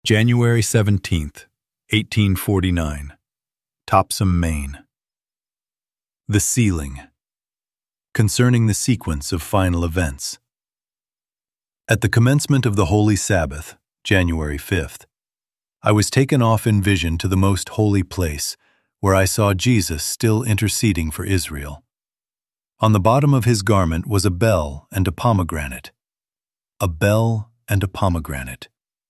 January 17th, 1849, Topsham, Maine. The Sealing. Concerning the sequence of final events. At the commencement of the Holy Sabbath, January 5th, I was taken off in vision to the most holy place, where I saw Jesus still interceding for Israel. On the bottom of his garment was a bell and a pomegranate. A bell and a pomegranate.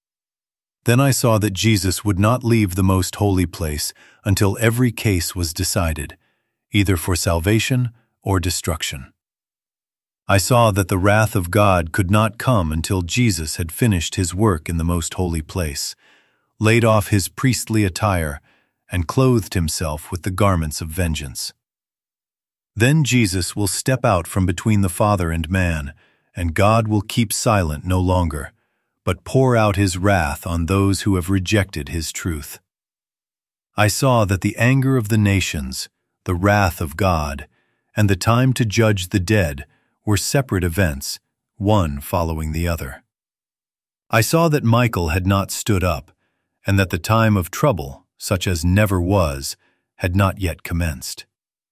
Then I saw that Jesus would not leave the most holy place until every case was decided, either for salvation or destruction. I saw that the wrath of God could not come until Jesus had finished his work in the most holy place, laid off his priestly attire, and clothed himself with the garments of vengeance. Then Jesus will step out from between the Father and man, and God will keep silent no longer, but pour out his wrath on those who have rejected his truth. I saw that the anger of the nations, the wrath of God, and the time to judge the dead were separate events, one following the other. I saw that Michael had not stood up, and that the time of trouble, such as never was, had not yet commenced.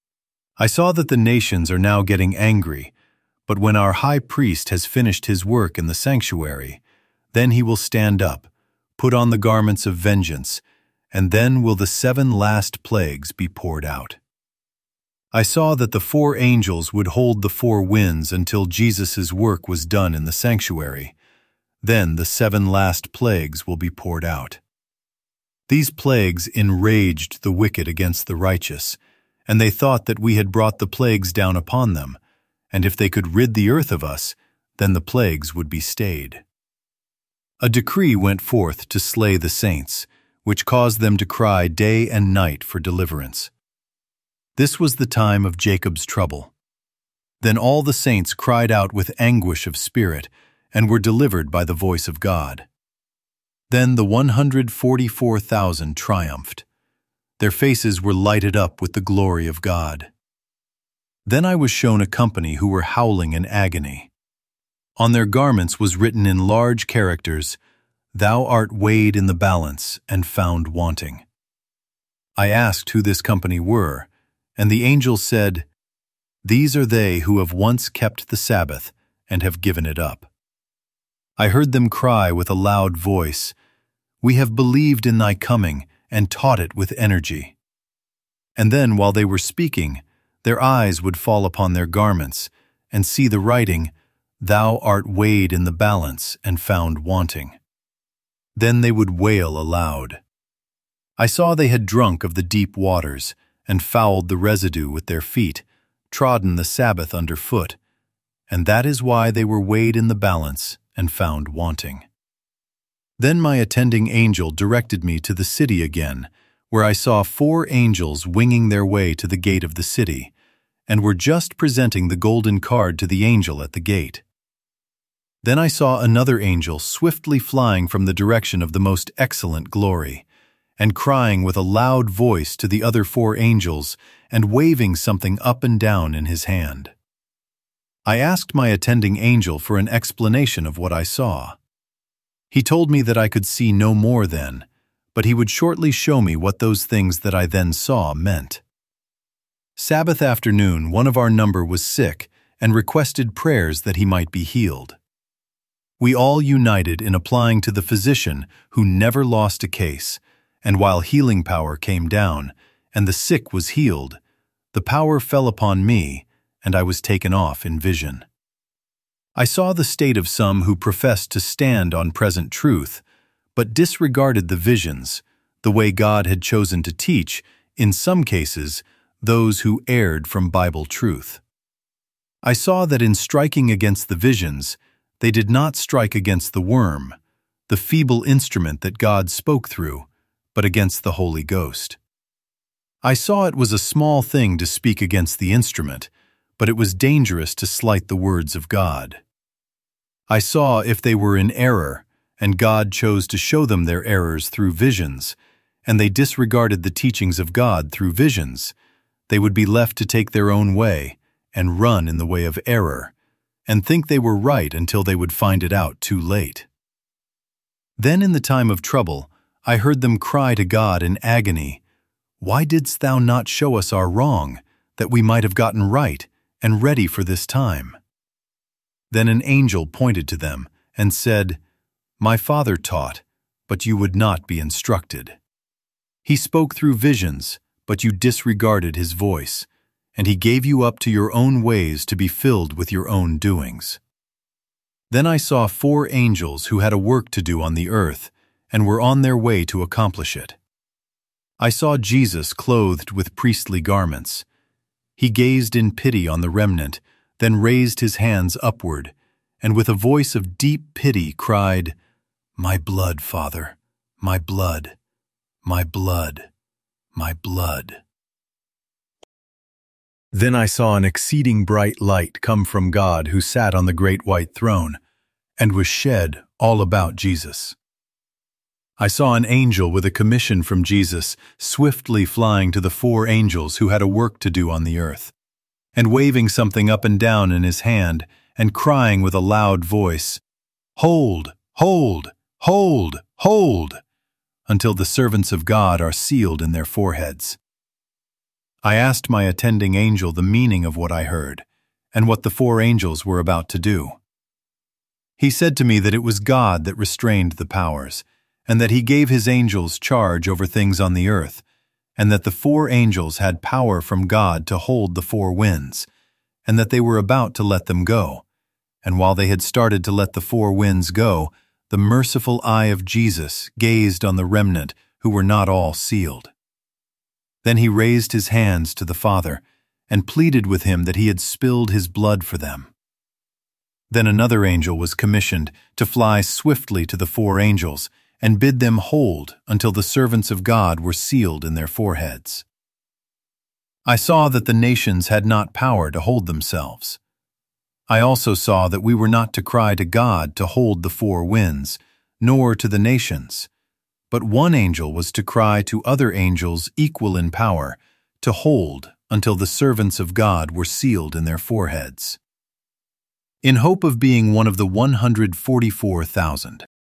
I saw that the nations are now getting angry, but when our high priest has finished his work in the sanctuary, then he will stand up, put on the garments of vengeance, and then will the 7 last plagues be poured out. I saw that the 4 angels would hold the 4 winds until Jesus' work was done in the sanctuary. Then the 7 last plagues will be poured out. These plagues enraged the wicked against the righteous, and they thought that we had brought the plagues down upon them, and if they could rid the earth of us, then the plagues would be stayed. A decree went forth to slay the saints, which caused them to cry day and night for deliverance. This was the time of Jacob's trouble. Then all the saints cried out with anguish of spirit, and were delivered by the voice of God. Then the 144,000 triumphed. Their faces were lighted up with the glory of God. Then I was shown a company who were howling in agony. On their garments was written in large characters, "Thou art weighed in the balance and found wanting." I asked who this company were, and the angel said, "These are they who have once kept the Sabbath and have given it up." I heard them cry with a loud voice, "We have believed in thy coming and taught it with energy." And then, while they were speaking, their eyes would fall upon their garments and see the writing, "Thou art weighed in the balance and found wanting." Then they would wail aloud. I saw they had drunk of the deep waters, and fouled the residue with their feet, trodden the Sabbath underfoot, and that is why they were weighed in the balance and found wanting. Then my attending angel directed me to the city again, where I saw 4 angels winging their way to the gate of the city, and were just presenting the golden card to the angel at the gate. Then I saw another angel swiftly flying from the direction of the most excellent glory, and crying with a loud voice to the other 4 angels, and waving something up and down in his hand. I asked my attending angel for an explanation of what I saw. He told me that I could see no more then, but he would shortly show me what those things that I then saw meant. Sabbath afternoon, one of our number was sick and requested prayers that he might be healed. We all united in applying to the physician who never lost a case, and while healing power came down and the sick was healed, the power fell upon me, and I was taken off in vision. I saw the state of some who professed to stand on present truth, but disregarded the visions, the way God had chosen to teach, in some cases, those who erred from Bible truth. I saw that in striking against the visions, they did not strike against the worm, the feeble instrument that God spoke through, but against the Holy Ghost. I saw it was a small thing to speak against the instrument, but it was dangerous to slight the words of God. I saw if they were in error, and God chose to show them their errors through visions, and they disregarded the teachings of God through visions, they would be left to take their own way and run in the way of error, and think they were right until they would find it out too late. Then in the time of trouble, I heard them cry to God in agony, "Why didst thou not show us our wrong, that we might have gotten right and ready for this time?" Then an angel pointed to them and said, "My Father taught, but you would not be instructed. He spoke through visions, but you disregarded his voice, and he gave you up to your own ways to be filled with your own doings." Then I saw 4 angels who had a work to do on the earth and were on their way to accomplish it. I saw Jesus clothed with priestly garments. He gazed in pity on the remnant, then raised his hands upward, and with a voice of deep pity cried, "My blood, Father, my blood, my blood, my blood." Then I saw an exceeding bright light come from God who sat on the great white throne, and was shed all about Jesus. I saw an angel with a commission from Jesus swiftly flying to the 4 angels who had a work to do on the earth, and waving something up and down in his hand, and crying with a loud voice, "Hold, hold, hold, hold," until the servants of God are sealed in their foreheads. I asked my attending angel the meaning of what I heard, and what the 4 angels were about to do. He said to me that it was God that restrained the powers, and that he gave his angels charge over things on the earth, and that the 4 angels had power from God to hold the 4 winds, and that they were about to let them go. And while they had started to let the 4 winds go, the merciful eye of Jesus gazed on the remnant who were not all sealed. Then he raised his hands to the Father and pleaded with him that he had spilled his blood for them. Then another angel was commissioned to fly swiftly to the 4 angels and bid them hold until the servants of God were sealed in their foreheads. I saw that the nations had not power to hold themselves. I also saw that we were not to cry to God to hold the 4 winds, nor to the nations, but one angel was to cry to other angels equal in power to hold until the servants of God were sealed in their foreheads. In hope of being one of the 144,000,